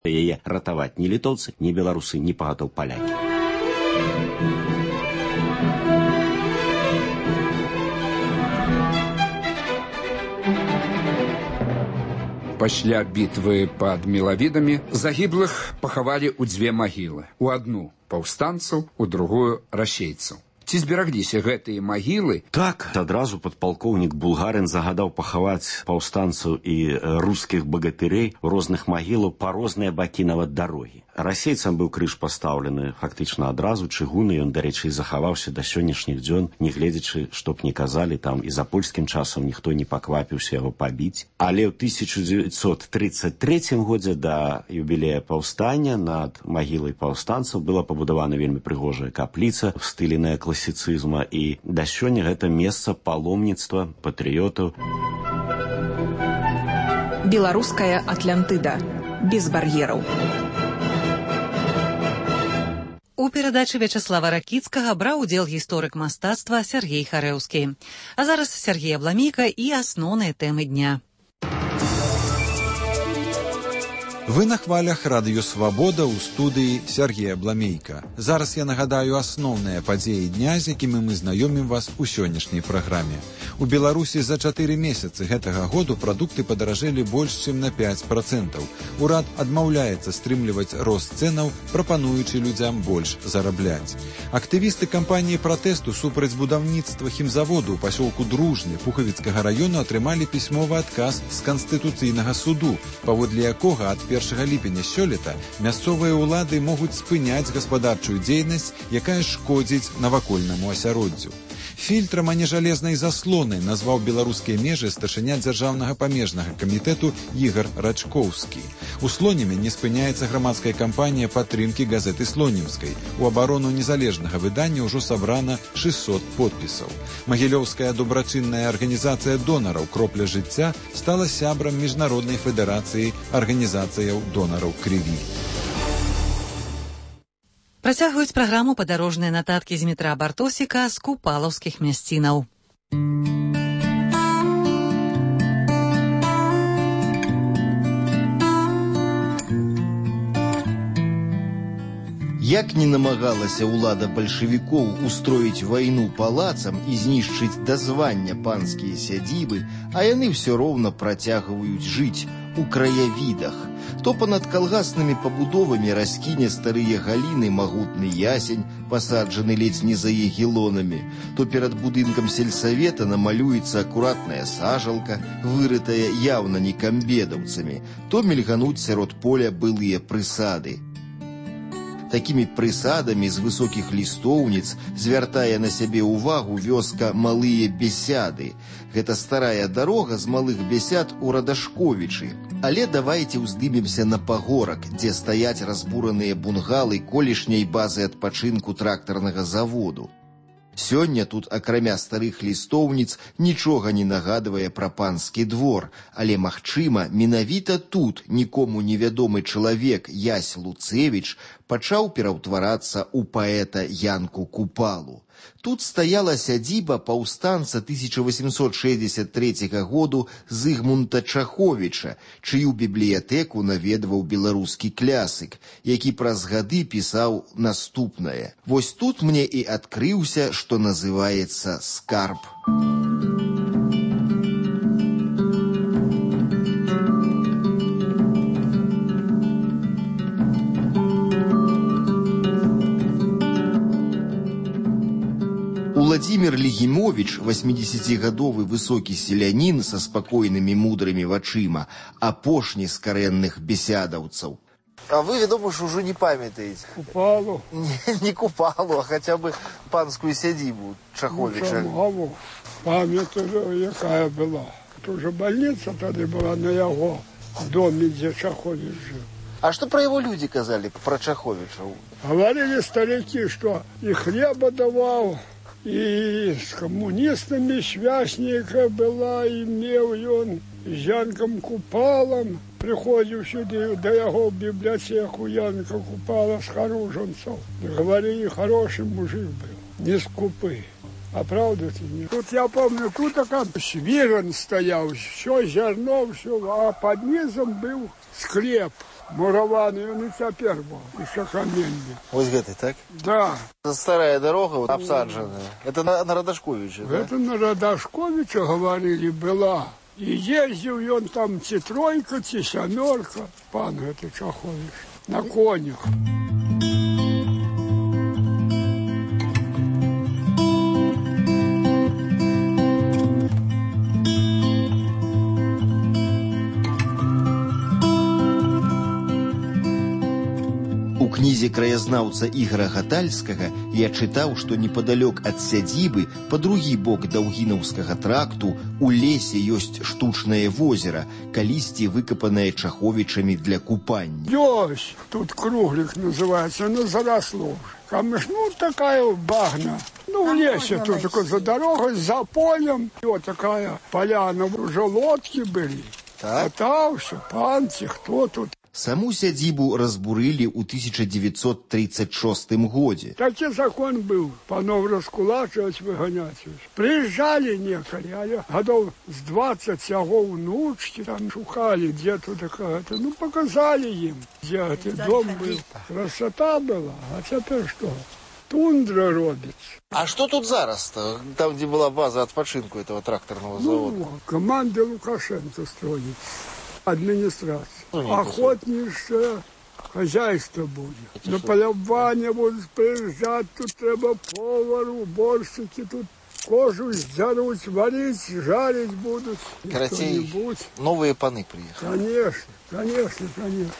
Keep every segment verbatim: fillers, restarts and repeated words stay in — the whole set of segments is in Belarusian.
Яе ратаваць ні літоўцы, ні беларусы, ні пагатоў палякі. Пасля бітвы пад Мелавідамі загіблых пахавалі ў дзве магілы. У адну паўстанцаў, у другую расейцаў. Ці зберагліся гэтыя магілы? Так, адразу падпалкоўнік Булгарин загадаў пахаваць паўстанцаў і рускіх багатырей у розных магілах па розныя бакі нават дарогі. Расейцам быў крыж пастаўлены фактычна адразу, чыгуны, ён, дарэчы, захаваўся да сённяшніх дзён, нягледзячы, што б не казалі, там і за польскім часам ніхто не паквапіўся яго пабіць. Але ў тысяча дзевяцьсот трыццаць трэцім годзе да юбілея паўстання над магілай паўстанцаў была пабудавана вельмі прыгожая капліца в стылі неакласіцызма, і да сёння гэта месца паломніцтва патрыётаў. Беларуская Атлантыда. Без бар'ераў. У перадачы Вячаслава Ракіцкага браў удзел гісторык мастацтва Сергей Харэўскі. А зараз Сергей Абламейка і асноўныя тэмы дня. Вы на хвалях радыё «Свабода» ў студыі Сергея Абламейка. Зараз я нагадаю асноўныя падзеі дня, з якімі мы знаёмім вас у сённяшняй праграме. У Беларусі за чатыры месяцы гэтага году прадукты падаражэлі больш, чым на пяць працэнтаў. Урад адмаўляецца стрымліваць рост цэнаў, прапануючы людзям больш зарабляць. Актывісты кампаніі пратэсту супраць будаўніцтва хімзаводу ў пасёлку Дружны Пухавіцкага раёну атрымалі пісьмовы адказ з Канстытуцыйнага суду, паводле якога ад першага ліпеня сёлета мясцовыя ўлады могуць спыняць гаспадарчую дзейнасць, якая шкодзіць навакольнаму асяроддзю. Фільтрам, а не жалезнай заслонай назваў беларускія межы старшыня дзяржаўнага памежнага камітэту Ігар Рачкоўскі. У Слонеме не спыняецца грамадская кампанія падтрымкі газеты Слонімскай. У абарону незалежнага выдання ўжо сабрана шэсцьсот подпісаў. Магілёўская добрачынная арганізацыя донараў «Кропля жыцця» стала сябрам міжнароднай федэрацыі арганізацыяў донараў крыві. Працягваюць праграму падарожныя нататкі Змітра Бартосіка з купалаўскіх мясцінаў. Як не намагалася ўлада бальшавікоў устроіць вайну палацам і знішчыць да звання панскія сядзібы, а яны ўсё роўна працягваюць жыць у краявідах. То панад калгаснымі пабудовамі раскіне старыя галіны магутны ясень, пасаджаны ледзь не за егілонамі, то перад будынкам сельсавета намалюецца акуратная сажалка, вырытая яўна не камбедаўцамі, то мільгануць сярод поля былыя прысады. Такімі прысадамі з высокіх лістоўніц звяртае на сябе ўвагу вёска Малыя Бесяды. Гэта старая дарога з Малых Бесяд у Радашковічы. Але давайце ўздымемся на пагорак, дзе стаяць разбураныя бунгалы колішняй базы адпачынку трактарнага заводу. Сёння тут, акрамя старых лістоўніц, нічога не нагадвае пра панскі двор, але, магчыма, менавіта тут нікому невядомы чалавек Ясь Луцевіч пачаў пераўтварацца ў паэта Янку Купалу. Тут стаяла сядзіба паўстанца тысяча восемьсот шэсцьдзесят трэцяга году Зыгмунта Чаховіча, чыю бібліятэку наведваў беларускі клясык, які праз гады пісаў наступнае. Вось тут мне і адкрыўся, што называецца скарб. Владимир Легимович, восьмидесятигадовы высокі селянін са спакойнымі мудрымі вачыма, апошні з карэнных бесядаўцаў. А вы, вядома ж, ужо не памятаеце. Купалу? Не, не Купалу, а хотя бы панскую сядзібу Чаховіча. Ну, памятаю, якая была. Тут уже больница тады была на яго доме, дзе Чаховіч жил. А что про его люди казали, про Чаховича? Говорили старики, что и хлеба давал, и с коммунистами связника была, и меў ён з Янком Купалом. Приходил сюда до его в библиотеку Янка Купала с хоруженцев. Говорили, хороший мужик был, не скупый. А правда ты не? Тут я помню, тут такая свирен стоял, все зерно, все, а под низом был склеп. Мураваны, он и цяпер был, еще каменный. Вот гэты, так? Да. Это старая дорога, вот, обсадженная. Это на, на Радашковича, да? Это на Радашковича, говорили, была. И ездил он там ці тройка, ці сямерка, пан гэты Чахович, на конях. У кнізе краязнаўца Ігора Гатальскага я чытаў, што непадалёк ад сядзібы, па другі бок Даўгінаўскага тракту, у лесе ёсць штучнае возера, калісьці выкапанае Чаховічамі для купання. Ёсць, тут круглик называется, но заросло. Камыш, ну, такая багна. Ну, в лесе тут такой за дорогой, за полем. И вот такая поляна, уже лодки были. Так. Катался, панцы, кто тут. Саму сядзібу разбурылі ў тысяча дзевяцьсот тридцать шостым годзе. Такі закон быў, панов раскулачваць, выганяць. Прыязджалі некалі, але гадоў з двадцать яго ўнучкі там шукалі, дзе тут такая-то. Ну, показалі ім, дзе гэты дом быў. Красота была, а цяпер што? Тундра робіць. А что тут зараз-то? Там, где была база отпочинку этого тракторного завода? Ну, команда Лукашенко строит. Администрация. Ну, охотнейшее хозяйство будет. На полювание будут приезжать, тут треба повару, уборщики, тут кожу сдеруть, варить, жарить будут. Короче, новые паны приехали. Конечно, конечно, конечно.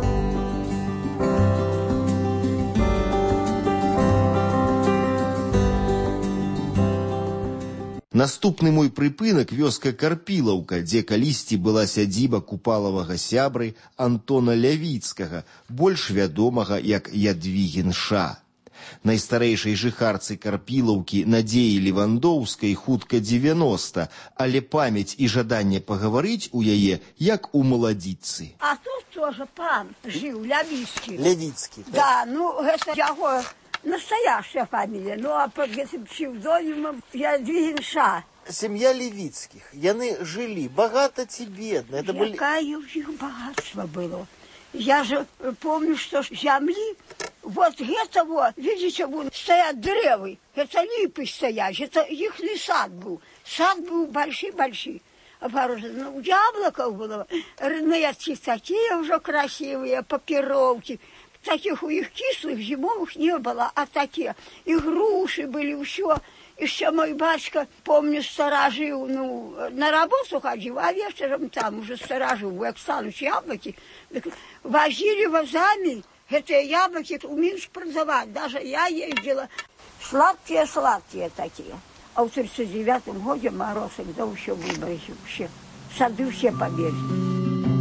Наступны мой прыпынак вёска Карпілаўка, дзе калісьці была сядзіба купалавага сябры Антона Лявіцкага, больш вядомага як Ядвігін Ша. Найстарэйшай жыхарцы Карпілаўкі Надзеі Левандоўскай хутка дзевяноста, але памяць і жаданне пагаварыць у яе як у маладзіцы. А тут тоже пан жыў, Лявіцкі. Лявіцкі, так? Да, ну гэта яго настоящая фамилия, ну а под этим псевдонимом Ядвігін Ша. Семья Левицких, яны жили богато ці бедно. Это были... Какое у них богатство было. Я же помню, что земли, вот это вот, видите, вот стоят деревы, это липы стоят, это их сад был. Сад был большой-большой. Ну, яблоков было, рыночки такие уже красивые, папировки. Таких у их кислых зимовых не было, а такие. И груши были, все. Еще мой батюшка, помню, сторожил, ну, на работу ходил, а вечером там уже сторожил, у Оксаныча яблоки. Возили вазами эти яблоки у Минск продавать. Даже я ездила. Сладкие-сладкие такие. А в тридцать девятом году мороз, когда еще выбросил, все. Сады все побежали.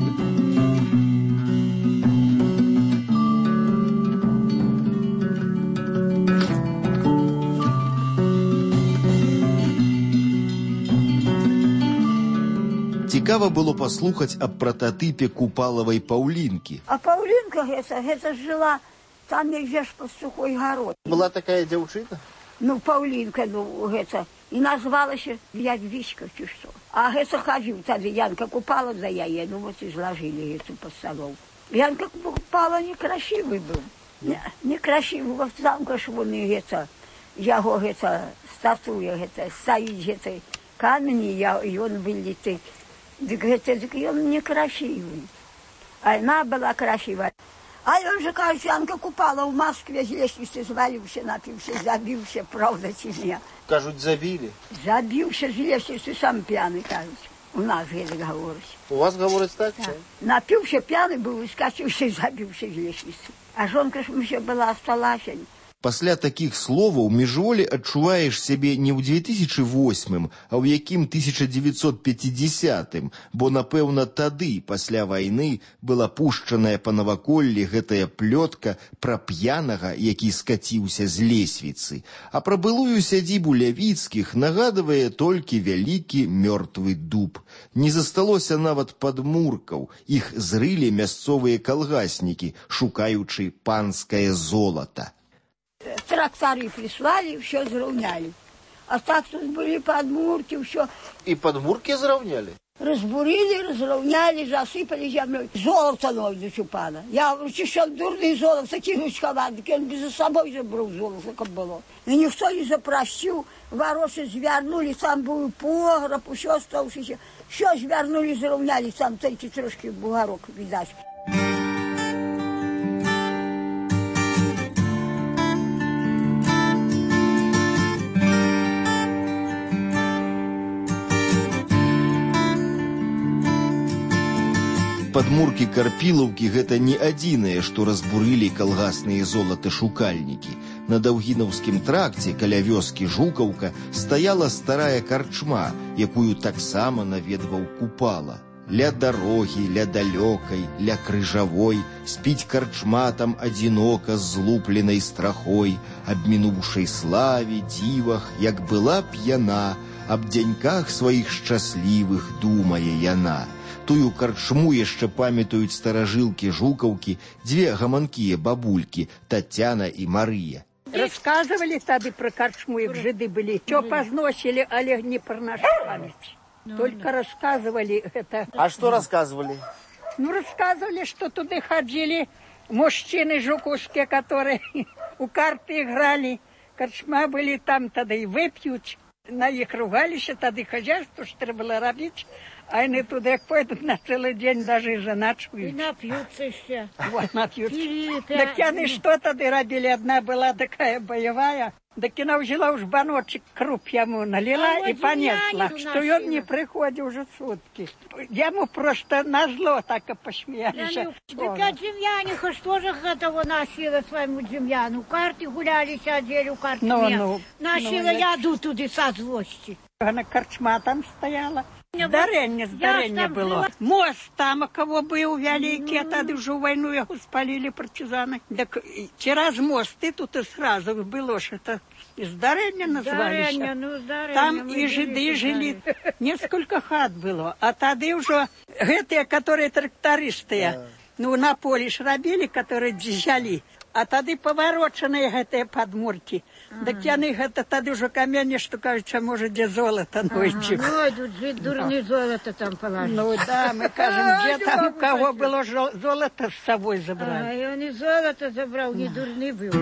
Цікава было паслухаць аб прататыпе купалавай Паўлінкі. А Паўлінка гэта, гэта жила там, где ж под сухой город. Была такая дзяўчына? Ну, Паўлінка, ну, гэта, і назвалася Ядвічка, ці што. А гэта хадзіў тады, Янка купала за яе, ну, вот і зложили эту постановку. Янка купала некрасивый был. Не, некрасивый, вот замка ж вони, гэта, яго, гэта, статуя, гэта, стаіць, гэта, камень, і он вылеты. Дык гэта, дык ён некрасивый. А она была красивая. А он же, кажется, Янка купала в Москве, с лестницы звалился, напился, забился, правда, ці не. Кажуть, забили? Забился с лестницы, сам пьяный, кажется. У нас это говорится. У вас говорится так? Да. Напился, пьяный был, скатился и забился с лестницы. А жонка ж еще была, осталась. Пасля такіх словаў міжволі адчуваеш сябе не ў две тысячы восьмым, а ў якім тысяча дзевяцьсот пяцідзясятым, бо, напэўна, тады, пасля вайны, была пушчаная па наваколлі гэтая плётка пра п'янага, які скаціўся з лесвіцы. А пра былую сядзібу Лявіцкіх нагадвае толькі вялікі мёртвы дуб. Не засталося нават падмуркаў, іх зрылі мясцовыя калгаснікі, шукаючы панскае золата. Тракторы прислали, все зравняли. А так тут были подмурки, все. И подмурки зравняли? Разбурили, разровняли, засыпали землей. Золото найдут у пана. Я еще дурный золото кинуть ховать, он бы за собой забрал золото, как было. И никто не запросил, воросы звернули, там был погреб, еще остался еще. Все звернули, заровняли, там только трошки бугорок, видать. Падмуркі Карпілаўкі гэта не адзінае, што разбурылі калгасныя золаташукальнікі. На Даўгінаўскім тракце каля вёскі Жукаўка стаяла старая карчма, якую таксама наведваў Купала. Ля дарогі, ля далёкай, ля крыжавой спіць карчма там адзінока з злупленай страхой, аб мінуўшай славе, дзівах, як была п'яна, аб дзяньках сваіх шчаслівых думае яна. Тую карчму яшчэ памятаюць старажылкі Жукаўкі, дзве гаманкія бабулькі, Тацяна і Марыя. Рассказывали тады про карчму, як жиды были. Что позносили, але не про нашу память. Только рассказывали это. А что рассказывали? Ну, рассказывали, что туда ходили мужчины жуковские, которые у карты играли. Карчма были там, тогда и выпьют. На их ругались, тогда хозяйство, что треба было робить. А они туда пойдут на целый день, даже и жена чуют. И напьются еще. Вот, напьются. Так они что тогда робили? Одна была такая боевая. Так она взяла уж баночек круп ему налила и понесла. Что он не приходит уже сутки. Ему просто назло так и посмеялись. Так а земляниха, что же этого носила своему земляну? Карты гуляли, сидели у карты. Ну, ну, носила, я иду туда со злости. Она корчма там стояла. Здарення, здарення было. Мост там, у кого был великий, а тогда уже войну его спалили партизаны. Так через мост и тут и сразу было, что это здарення назывались. Ну, там и жиды жили. Несколько хат было. А тогда уже эти, которые трактористы, ну, на поле ж робили, которые взяли. А тады повороченные гэтыя падмуркі. Дык яны гэта тады ўжо каменне, што кажуць, можа, дзе золата нойдзем. Ой, тут жыць дурны золата там палажыць. Ну да, мы кажам, дзе там у кого было золата з сабой забралі. А ён і золата забраў, не дурны быў.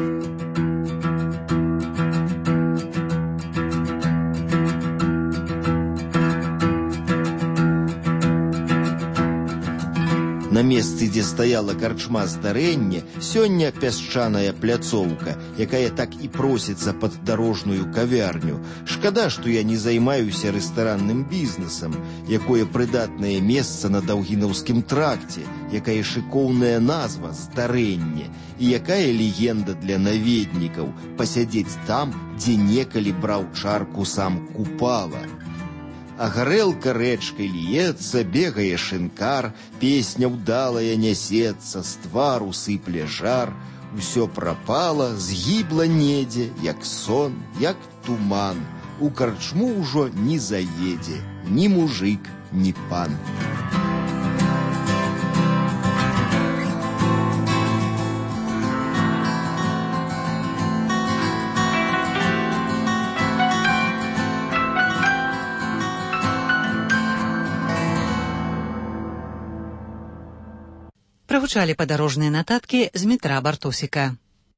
На месцы, дзе стаяла карчма здарэння, сёння пясчаная пляцоўка, якая так і просіцца пад дарожную кавярню. Шкада, што я не займаюся рэстаранным бізнесам, якое прыдатнае месца на Даўгінаўскім тракце, якая шыкоўная назва здарэнне, і якая легенда для наведнікаў пасядзець там, дзе некалі браў чарку сам Купала. А гарэлка рэчкай ліецца, бегае шынкар, песня ўдалая нясецца, з твару сыпле жар. Усё прапала, згібла недзе, як сон, як туман. У карчму ўжо не заедзе, ні мужик, ні пан. Прагучалі падарожныя нататкі з метра Бартосіка.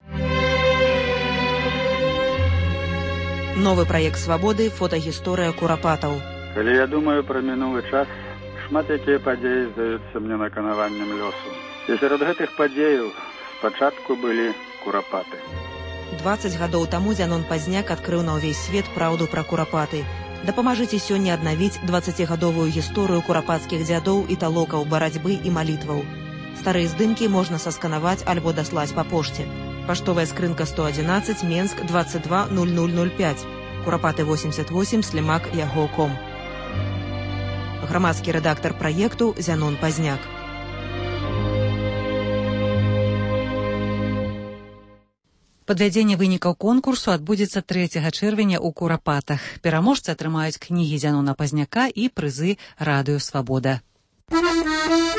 Новы праект «Свабоды» фотагісторыя курапатаў. Калі я думаю пра мінулы час, шмат якія падзеі здаюцца мне наканаваннем лёсу. І сярод гэтых падзеяў спачатку былі курапаты. дваццаць гадоў таму Зянон Пазняк адкрыў на ўвесь свет праўду пра курапаты. Дапамажыце сёння аднавіць дваццацігадовую гісторыю курапацкіх дзядоў і талокаў барацьбы і малітваў. Старыя здымкі можна сасканаваць альбо даслаць па пошце. Паштовая скрынка сто адзінаццаць, Менск, двадцать два ноль ноль ноль пять, Курапаты восемьдесят восемь, слімак яго точка ком. Грамадскі рэдактар праекту Зянон Пазняк. Падвядзенне вынікаў конкурсу адбудзецца трэцяга чэрвеня ў Курапатах. Пераможцы атрымаюць кнігі Зянона Пазняка і прызы радыё «Свабода».